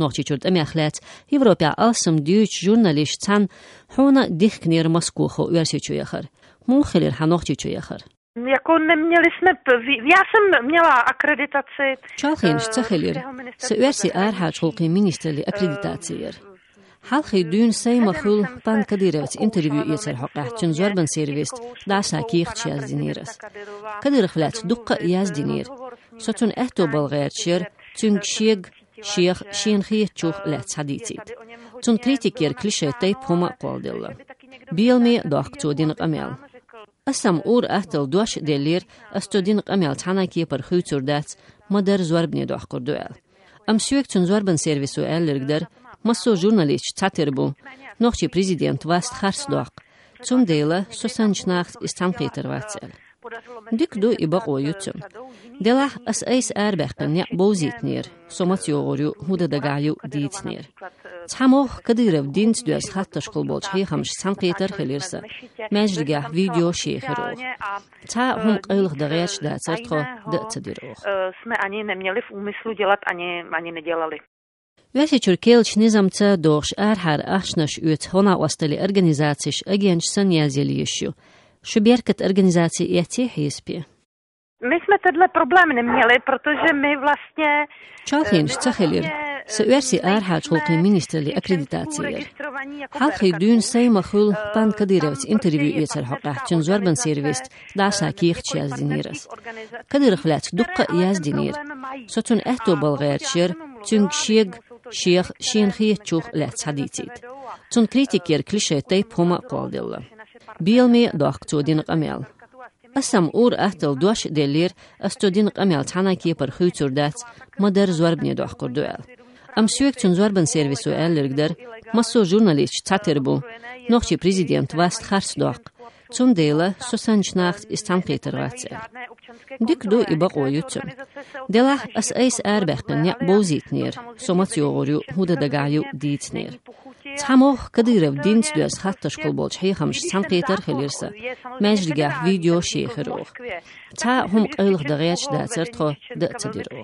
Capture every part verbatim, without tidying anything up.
نوچیچورد امیخلات Европа алсым дүйч журналист цан хуна дихкнер Москву версичу яхар. Мухелер ханохчичу яхар. Jako neměli jsme, já jsem měla akreditaci. Çalxinş çaxelir. Sversi arhaç xulqi ministerli akreditatsiyer. Halqi dün saymaxul pan kadirevs interview yeter haqaqçın zorban servist dasa kiyx yazdiniras. Kadir xlat duqqa yazdinir. Sotun ehto balgayarçır tün şieg şieg şinxiyet çuq lat saditsit. Tun kritiker klişe tayp huma qoldilla. Bilmi doaqtudin qamel. Asam ur ahtal dosh delir astudin qamel tanaki par xuyturdat madar zorbni doqurduel. Am süek tun zorban servisu ellergder maso jurnalist taterbu nochchi prezident vast xarsdoq. Tun dela sosanchnacht istanqiter vatsel. Dikdu ibaqoyutum. Dela as eis erbaqan ya bozitnir somatyoğuru hudadagayu ditnir. Tamo kadirov dins düz hattaş qolbolç heyxamş sanqiter xilirsa majriga video şehiro. Ta hum qayliq dagayach da certxo da tadiro. Jsme ani neměli v úmyslu dělat ani ani nedělali. Vesi Türkiye'ç nizamca doğş arhar aşnaş üt hona wastali organizatsiş agenç saniyaziliyişu. Šuběrkat organizaci je těhýspě. My jsme tenhle problém neměli, protože my vlastně... Çalxinş çaxelir. Sversi arhaç xulqi ministerli akreditatsiyer. Halqi dün saymaxul pan kadirevs interview yeter haqaqçın zorban servist dasa kiyx yazdiniras. Kadir xlat duqqa yazdinir. Sotun ehto balgayarçır tün şieg şieg şinxiyet çuq lat saditsit. Tun kritiker klişe tayp huma qoldilla. Bilmi doaqtudin qamel. Asam ur ahtal dosh delir astudin qamel tanaki par xuyturdat madar zorbni doqurduel. Am süek tun zorban servisu ellergder maso jurnalist taterbu nochchi prezident vast xarsdoq. Tun dela sosanchnacht istanqiter vatsel. Dikdu ibaqoyutum. Dela as eis erbaqan ya bozitnir somatyoğuru hudadagayu ditnir. Tamo kadirov dins düz hattaş qolbolç heyxamş sanqiter xilirsa majriga video şehiro. Ta hum qayliq dagayach da certxo da tadiro.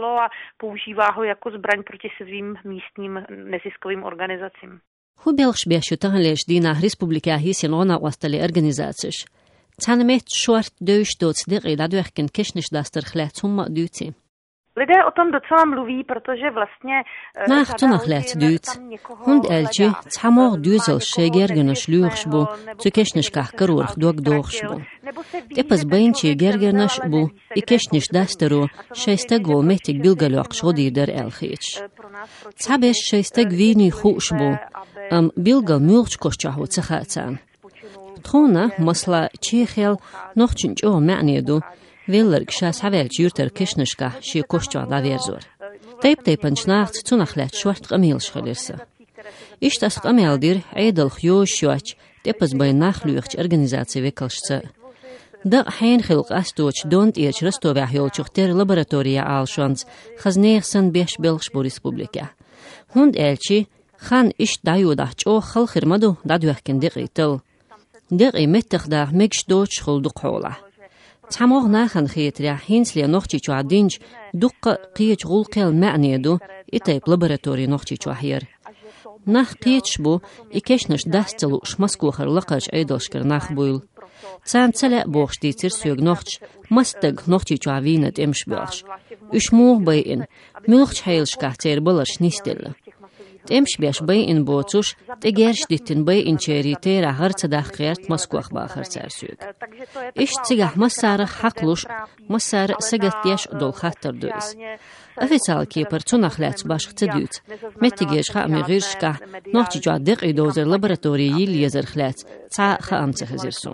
Používá ho jako zbraň proti svým místním neziskovým organizacím. Hu belx beşu tahleš dina respublika hisin ona wastali organizatsiş. Tanmet short dövüş dots diqi da döxkin keşniş dastar xlat humma düti. Lidé o tom docela mluví, protože vlastně... Nach tunach let düt. Hund elči tsamog düzel shegergenish luxbu, zu keşnishkah karurx dog doxbu. Tepas bainchi gergenish bu, i keşnish dastaru, sheistag vol metik bilgaloq shgodi der elkhich. Tsabesh sheistag vini xushbu, am bilgal mulch koshchahu tsakhatsan. Tkhona masla chihel nochchinch o ma'nedu, Villerg šās havēļ jūrter kišniškā šī košķā da vierzor. Taip teipanč nākt cunachlet švart qamīl šhalirsa. Ištas qamēldir eidal xjoš šoč, tepas bai nachluiqch organizācija vekalšca. Da hain xilq astoč dont iech rastovā hjolčuq ter laboratorija ālšons, xazneexsan besh belxbu respublika. Hund elči, xan ish dajudach o xalxirmadu daduaqkin diqitil. Diqi mettiqda megsh doch xulduq xola. Tsamog naxan xiyetria hinslia noxchi chua dinj duqqa qiyech gulqel ma'nedu itayp laboratori noxchi chua hier. Nax qiyech bu ikeshnish dastalu shmaskuxar laqaj aydalshkar nax buyl. Tsan tsala boxdi tir sög noxch mastag noxchi chua vinet emshbelx. Ushmuh bayin milx haylshka ter balash nistella. Emshbesh bayin botush tegersh ditin bayin cheri tera hartsadaq qiyart maskuach baxar sarsög. Ish tsigah masara haqlush masara sagat yash dol khatar duis. Oficial keeper tunachlet bashq tadut. Mettigesh khami ghirshka nochchi jwa diqi dozer laboratori yil yezer khlat ta khamtse khazirsun.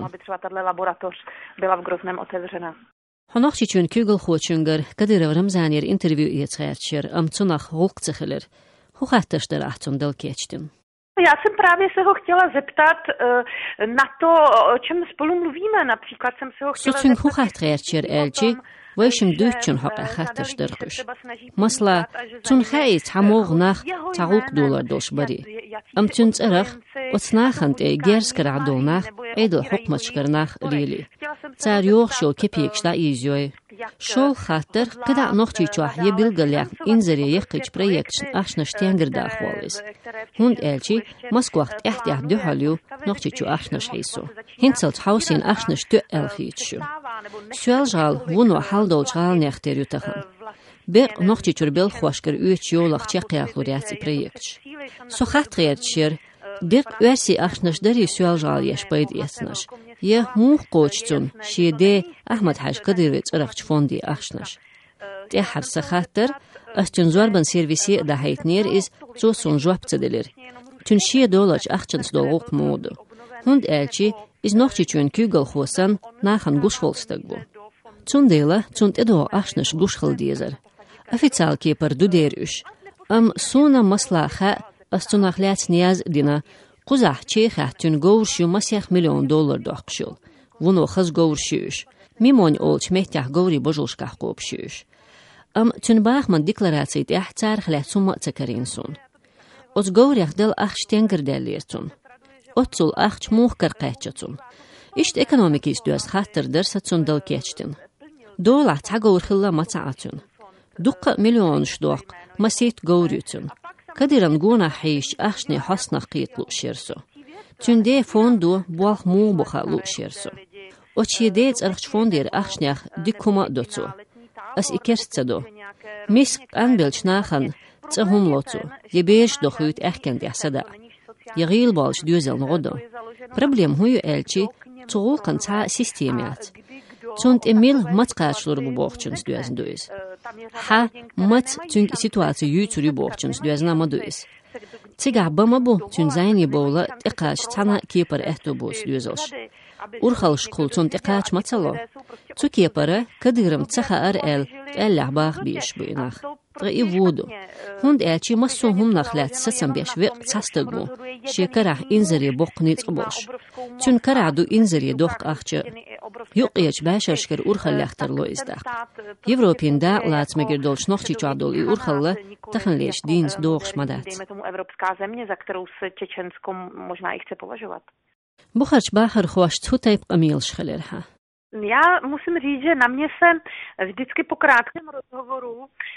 Honochchi chun kugel khochungar Kadirov Ramzanir interview yetschercher am tunach hulqtsekhler. Huchattashter achtum del kečtim. Já jsem právě se ho chtěla zeptat na to, o čem spolu mluvíme. Například jsem se ho chtěla zeptat... Sotsun huchatreertjer elči, vajshim duhtjun hoqa chattashterkush. Masla, tun chait hamog nach taguk dolar dosh bari. Am tun tsarach, otsnachant e gerskar adol nach, edel hukmatshkar nach rili. Tsar yoxsho kepiekshda izyoy. Шол хаттер кыда нохчичуах е билгалях инзаре ехкич проектшн ашна штенгердах волис. Хунд элчи Москвахт эхтях дюхалю нохчичу ашна шейсу. Хинцелт хаусин ашна шту элхичу. Суэлжал вуно халдол жал нехтерютахан. Бер нохчичур бел хвашкер үч йолах чекяхлуряци проектш. Сохатриятшир Дик үәси ашнаш дари суэлжал ешпайд яснаш. Е мух қочцун шиеде Ахмад Хаж Кадырович ырахч фонди ашнаш. Те харса хаттер астын зорбан сервиси да хайтнер из цосун жуапцаделер. Тун шие долач ахчанс долгук моду. Хунд элчи из нохчичун күгал хосан нахан гушволстагбу. Цундела цунд эдо ашнаш гушхалдезер. Официал кепар дудерюш. Ам суна маслаха астунахляц нияз дина Quzah çeyxah tün gowrşu masyax milyon dollar doqşul. Vuno xaz gowrşuş. Mimon olç mehtah gowri bojulşkah qopşuş. Am tün baxman deklarasiyt ihtar xlat summa tsakarinsun. Oz gowriach del axş tengerdellertun. Otsul axş muhkar qayçatun. İşt ekonomikis düz xattırdır satsun del keçtin. Dola ta gowrxilla matsaatun. Duqqa milyonş doq masit gowrutun. Kadiran gona hiş axne hasna qitlu şersu. Tünde fondu buaq mu buxa lu şersu. Oçyedets arx fondir axnях dikuma dotsu. As ikertsado. Misk anbelchnaxan tsahumlotsu. Yebesh doxut erkend yasada. Yagil balsh düzel nodo. Problem huyu elçi çoğulqan ta sistemiat. Tünd emil matqaçlur bu boğçuns düzendüz. Ha mat tünd situasiya yütürü boğçuns düznamadıs. Tsiga bama bu tünd zayni bola iqaç tana kepar ehtobus düzelş. Urxal şkul tünd iqaç matsalo. Tsu kepara Kadyrım tsaha ar el ellah bağ biş buynax. Tı vudu. Hund elçi massuhum naxlat sasam beş ve tsastagbu. Şekarah inzari boqnit boş. Tün karadu inzari doq axçı. Yok eç başarşker urxallaxtarlo izdaq. Evropinda lacmegir dolç noxçiçadol i urxalla taxanleş dins doqşmadat. Evropská země, za kterou se Čečensko možná i chce považovat. Bucharč Bachar xoš cutayb qamil škhalerha. Já musím říct, že na mě se vždycky po krátkém rozhovoru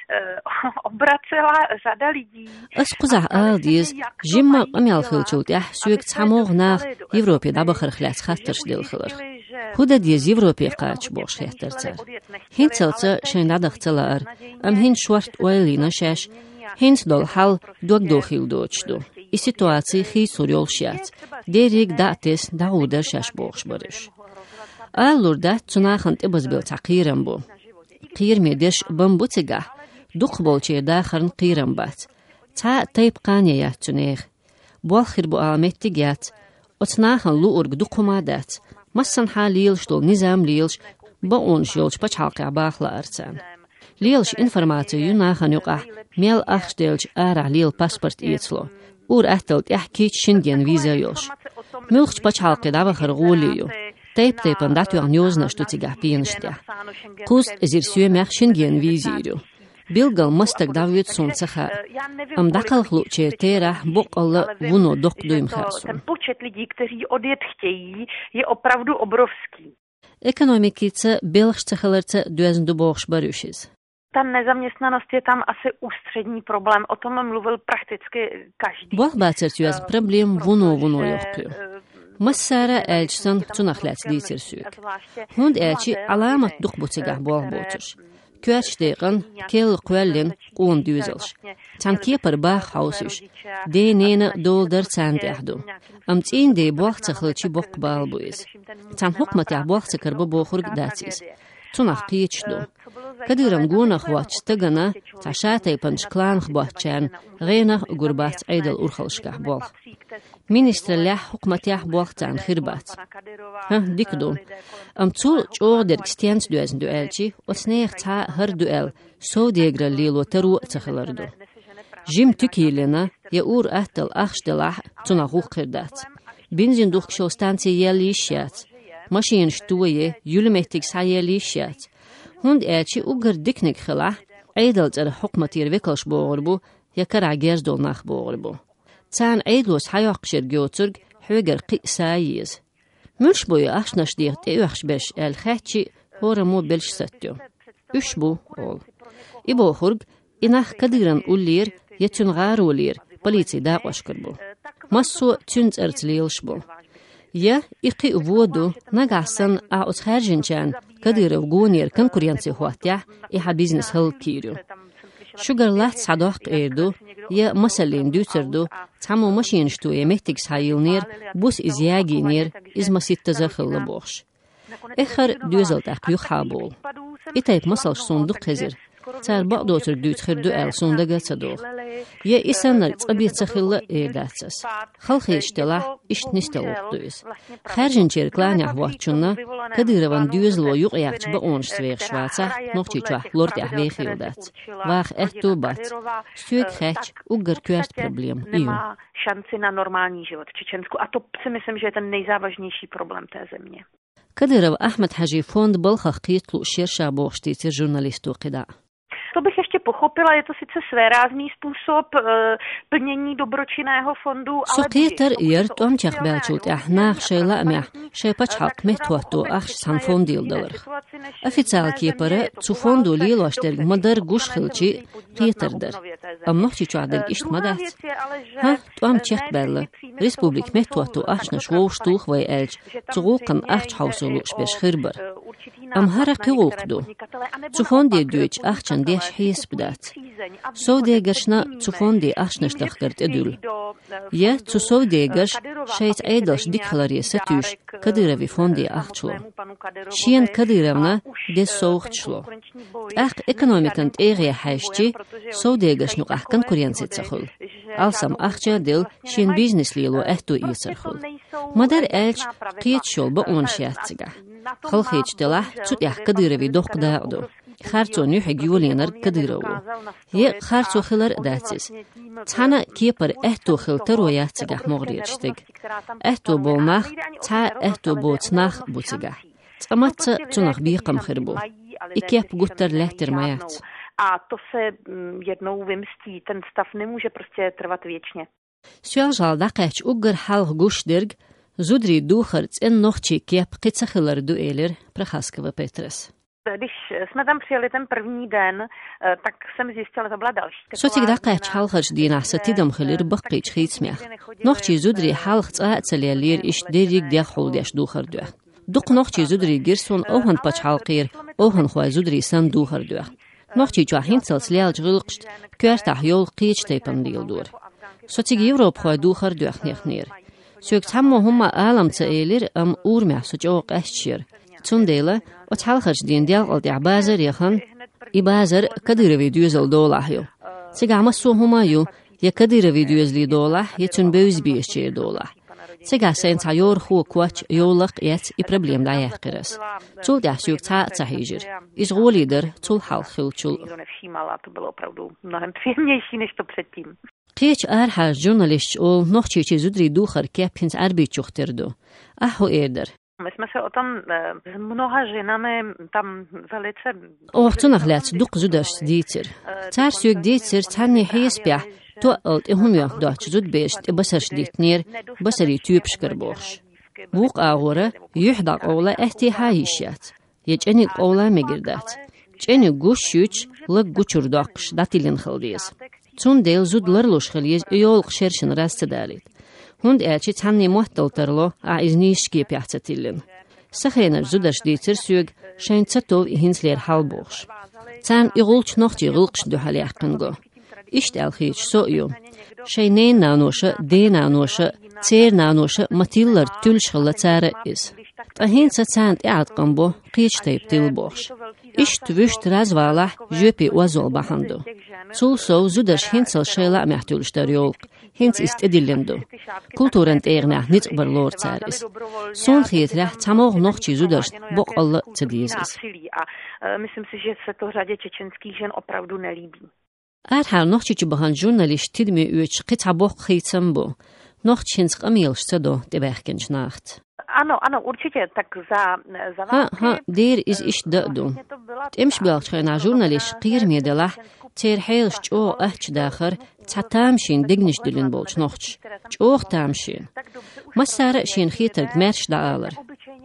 obracela řada lidí. Asquzah aldiz jimma qamil khilchut yah suik tsamog nach Evropi da Bachar khlas khattersh dil khilr. Huda diz Evropi qaç boş xtertsar. Hinseltsa şeynadaqtsalar am hin shwart oylina shash hins dol hal dog dokhil dochdu. I situatsiy khi suryol shat. Derig dates dauda shash boş barish. Allurda tsunaxant ibazbil taqiram bu. Qirmedesh bambutiga duq bolche daxarn qiram bat. Ta tayb qaniya tsunekh. Bolkhir bu amettigat. Otsnaxan lu urg duqumadat. Massan halil shtol nizam lilsh ba on shilch pachalqa baxla artsan. Lilsh informatsiyu naxan yuqa mel axstelch ara lil pasport itslo. Ur ahtelt ihkich shingen viza yosh. Mulch pachalqa dava kharguliyu. Tayp taypan datu newsna shtutsiga pinshtia. Kust zir suemach shingen viziru. Bilgal mastag David Soncacha. Am daqal chluče tera boqalla vuno doqduim khasu. Ten počet lidí, kteří odjet chtějí, je opravdu obrovský. Ekonomikice belchchalarca düzendu boğş barushiz. Ta nezaměstnanost je tam asi ústřední problém, o tom mluvil prakticky každý. Boq batsartüz problem vuno vuno yoqtu. Masara elçsan tunaxlats diysirsük. Hund elçi alamat duqbutigah boğ botur. Kürçdeğin kel qwellin qon düzelş. Tan kepar bax hausish. De nene doldar sandehdu. Am tsin de boqtsaqlchi boq balbuiz. Tan hukmat ya boqtsakar bu boxurg datsis. Tunaq qichdu. Kadyrım gona xwach tagana tashatay panchklan xbachchan ghenaq gurbat aydal urxalshkah boq. Ministrlah hukmatah boqtan khirbat. Ha dikdu. Am tsul çoğder stens düzen düelçi osnex ta har düel sodegra lilo taru tsaxlardu. Jim tükilena ya ur ahtal axhtelah tuna xuqirdat. Benzin duxşo stansiya yelişyat. Maşin shtuye yulmehtik sayelişyat. Hund elçi ugar diknik khilah aydal tsar hukmatir vekalsh boğurbu ya kara gerzdol nax boğurbu. Tsan aydlos hayaqshir götürg hüger qisayiz. Mülş boyu axnaş diğt eyuxş beş el xatchi hora mo belş sattu. Ushbu ol. Ibo hurg inach Kadyran ullir yetun garulir policija daqoshkarbu. Masso tünz ertzlielshbu. Ja iqi vodu nagasan a utsharjinchan Kadyrov gonir konkurenci huatya iha biznes halkirju. Sugar lat sadoq erdu ja masalin düterdu tamu mashinshtuye mehtigs hayilnir bus izyaginir izmasitta zakhilla bokhsh. Echar düzeltak yuhabol. Itayp masal sunduk khazir. Tsar baqdotur dütkhirdu el sundaga tsadol. Ja isanlar tsabit sakhilla erdatsas. Khalkhishtela ishtnistalukduyz. Kharjincher klanya hwatchunna Kadyrovan düzlo yuqyaqch ba onsh sveeg schwarza nochchichwa lortah weegildats. Waag etto bat. Stuik khach ugar kwert problem. Nemá šanci na normální život v Čečensku a to si myslím, že je ten nejzávažnější problém té země. Kadyrov Ahmed Haji fond balkhakh qitlu shersha boxtiti žurnalistu qida. To bych ještě pochopila, je to sice svérázný způsob e, plnění dobročinného fondu, ale... Soqieter yert omchaq belchut ahnaq shayla amah shaypach haq mehtuatu akhsh san fondil dalar. Официал кепара цу фонду лилоштер мадар гушхилчи qieterder. Am nochchi chuadel isht madat. Ha, tuam chekh bella. Republik mehtuatu akhshna shwowshtuch vai elch. Zuruqan akhsh hausulu shbesh khirbar. Am hara qiwuqdu. Zu fondi duch akhchan desh his bdat. Sovdegershna zu fondi akhshna shtakhgart edul. Ja zu sovdegersh shayt edelsh dikhlari satush Kadyrovi fondi akhchlo. Shien Kadyrovna des sochtshlo. Ach ekonomikant ege hashchi sovdegersh nuq ach konkurenci tsakhul. Alsam akhcha del shien business lilo ehtu isarkhul. Madar elch qiyet sholba onshiatsiga. Khalkhich dela tsut yah Kadyrovi doqdaaqdu. Khartso nuhig yulinar Kadyrovu. Ye khartso khilar datsis. Tsana kepar ehtu khil taroyatsiga mog'riyachtig. Ehtu bolnach ta ehtu botsnach butsiga. Tsamatsa tsunach biqam khirbu. Ikep guttar lehtir mayat. A to se jednou vymstí, ten stav nemůže prostě trvat věčně. Sualžal daqach ugar halq gushdirg zudri dukhart en nochchi kep qitsakhilar dueler Prachaskova Petras. Když jsme tam přijeli ten první den, tak jsem zjistila, že to byla další. Sotik daqach halqach dina satidam khilir baqich khitsmach. Nochchi zudri halq tsaatsalir ish derig diakhul diash dukhardu. Duq nochchi zudri girson ohan pach halqir ohan khwa zudri san dukhardu. Nochchi chwa hintsal slial jgilqst kwertah yol qich taypan dildur. Sotik Evrop khwa dukhardu akhnir. Sök tammo humma alam tsaelir am urmah sujoq ashchir. Tsundela ot halqach din dial al diabazar yakhan ibazar Kadyrovi düzel dolahyo. Sigama su humma yu ya Kadyrovi düzli dolah yetun beuzbiishche dolah. Siga sen tayor khu kwach yolaq yet i problem da yaqras. Tul da sök ta tahijir. Is golider tul halqilchul. To bylo opravdu mnohem příjemnější než to předtím. Qich arha journalist ol nochchi zudri dukhar kepins arbi chuchterdu. Aho erder. My jsme se o tom s mnoha ženami tam velice... Oħtunach let duq zudash dieter. Tar sök dieter tanni hiesbjah to alt ihum yo dach zud best basar ditnir basari typskar box. Buq ağora yuhda ola ehti hayishat. Yecheni ola megirdat. Cheni gushüch lag guchurdaqsh datilin khaldis. Tsundel zudlar loshkhaliz yol qshershin rastadalit. Hund elchi tanni muhtaltarlo a iznishki pyahtsatilin. Sakhener zudash dieter sög shaintsatov hinsler halbox. Tan igulch nochti gulqsh duhaliaqingo. İşt elxich so'yu. Shaynen nanosha, de nanosha, tser nanosha matillar tülshkhla tsara is. Tahinsa tsant i'atqambo qich tayb tilbox. İşt vüşt razvalah jöpi wazol bahando. Sulso zudash hinsal shayla mahtulshtar yolq. Hins ist edillendu. Kulturant egnah nitsbar lor tsar is. Son khietrah tamog nochchi zudash boq alla tsadizis. Myslím si, že se to řadě čečenských žen opravdu nelíbí. Arhal nochchi bahan journalist tidmi üch qita boq khitsambo. Nochchins qamilsh tsado debachkench nacht. Ano, ano, určitě, tak za za Ha ha der is ish dadu. Temsh belchna journalist qir medelah ter helsh o achch dakhar tatamshin dignish dilin bolch nochch. Choch tamshin. Masar shin khiter gmersh daalar.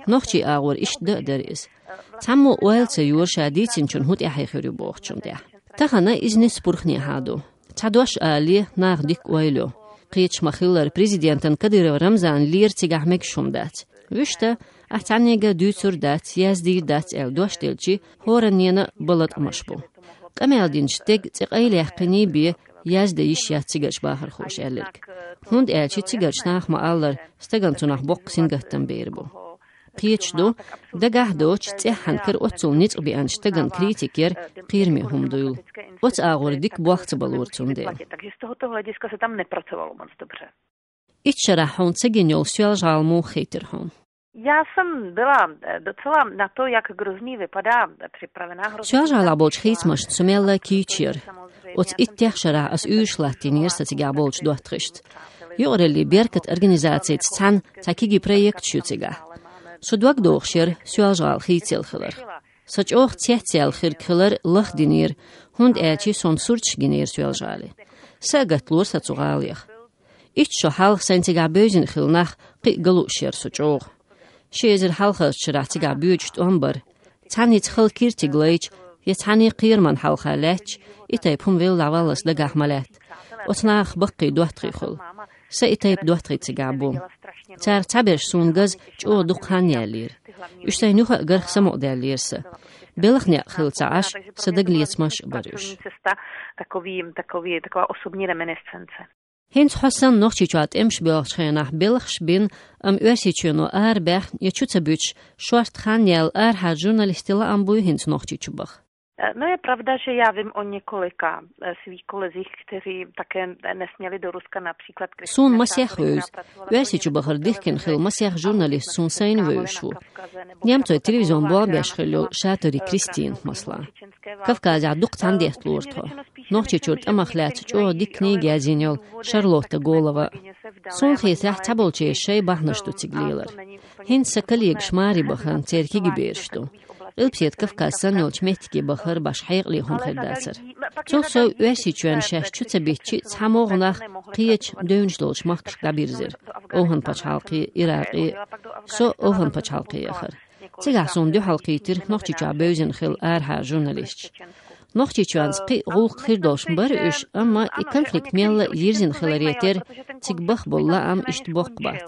Nochchi ağır iş döderiz. Tammo oelce yur şaditsin çün hut ehayxırı boğçun de. Tahana izni spurxni hadu. Tadoş ali nağdik oelo. Qiyç maxillar prezidentin Kadyrov Ramzan lir tigahmek şumdat. Vüşte ahtanega dütsürdat yazdirdat el doştelçi horaniyana balat amaşbu. Qameldinçteg tiqayl yaqini bi yazda iş yatsigaç bahar xoş ellik. Hund elçi tigaç naxma allar stagan tunaq boq singahtan beri bu. Qiyçdu dagah doç tihan kir otsul nit bi anstagan kritiker qirmi humdul. Oc ağır dik buaqt balurcum de. Takže z tohoto hlediska se tam nepracovalo moc dobře. Itšarahon ceginjol svělžalmu chytrhon. Já jsem byla docela na to, jak grozný vypadá připravená hrozná. Svělžala bolč chytmaš sumela kýčir. Oc ittexšara as uyuşlattin yerstatiga bolč dohtrisht. Yoreli berkat organizatsiya tsan takigi projekt şutiga. Sudwag doxshir svělžal chytil khilr. Saç ox tihtel khir khilr laxdinir hund elçi son surç ginir svělžali. Sagatlur satsuğalıyıq. İtşo halq sentiga bözün xilnaq qi galushir suçoq. Şezir halqa çıratiga büyücd ombar. Tanit xil kirtiglayç, yetani qirman halqa lech, itayp hum vil lavalas da gahmalat. Otnaq baqi dohtri xil. Sa itayp dohtri tigabum. Tar taber sungaz ço duqhan yalir. Üçtay nuha garxsa modelirsa. Belachne xilca až sadaglietsmaš barush. Takový, takový, taková osobní reminiscence. Hens Hassan noch chichat emsh belchchenach belchs bin am ösichuno arbech yechutsabuch short khanel ar ha journalistila am buy hens noch chichubach. No je pravda, že já vím o několika svých kolezích, kteří také nesměli do Ruska například. Sun masjach vöz, ösichubach dihken khil masjach journalist sun sein vözshu. Nemtoy televizyon boabeshkhilo Shaturi Kristin masla. Kavkazya duqtan dehtlurtho. Noch chichurt amakhlat cho dikni gazinol Charlotte Golova. Sun khitah tabolche shay bahnashtu tigliler. Hens sakalig shmari bakhan terki gibershtu. Ilpset Kavkaz sanolch metki bakhar bashhayqli hum khidasir. Tsoso ösichuen shash chutsabitchi tsamognach qiyach dönjdolch maksh gabirzir. Ohan pachalqi Iraqi so ohan pachalqi akhir. Tigahsun du halqitir noch chicha bözin khil arha journalist. Noch chichuans qi gul khirdosh bar üsh amma i konflikt mella yirzin khilareter tigbakh bolla am ishtbokh bat.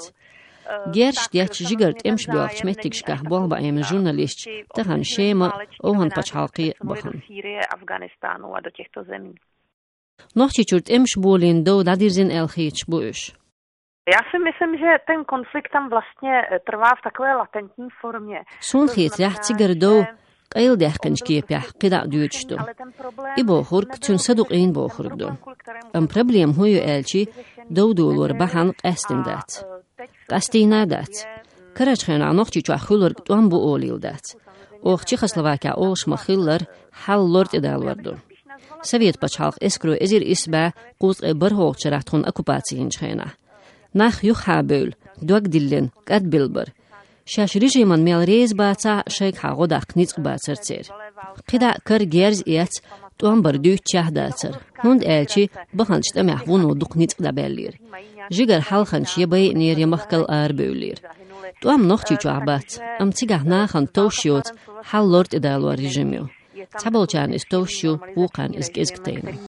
Gersh diach jigart emsh buaqch metikshkah bolba em journalist tahan shema ohan pachalqi bakhan. Noch chichurt emsh bolin do dadirzin el khich bush. Já si myslím, že ten konflikt tam vlastně trvá v takové latentní formě. Sun khit yah tigardo qayl dehkanchki pah qida duychtu. Ibo khurk tun saduq in bo khurgdo. Am problem huyo elchi dowdolor bahan qastindat. Qastinadat. Karachkhana noqchi chkhulur tuan bu olildat. Och Chexoslovakia osh makhillar hal lord idalwardu. Sovet pachalq eskro ezir isba quz barhoq charahtun okupatsiyin chkhana. Nach yuxabul dog dillin qad bilber. Shash rejiman mel reiz baca sheikh hagoda qnitz bacertser. Qida kar gerz yat tuan bardu chahdacer. Hund elchi bakhancht amahvun duqnitz da bellir. Jigar halkhanch yebay ner yamahkal arbeulir. Tuam noqchi chuabat am tigah nahan tawshot hal lord idalwa rejimio. Tabolchan is tawshu buqan is gezgtein.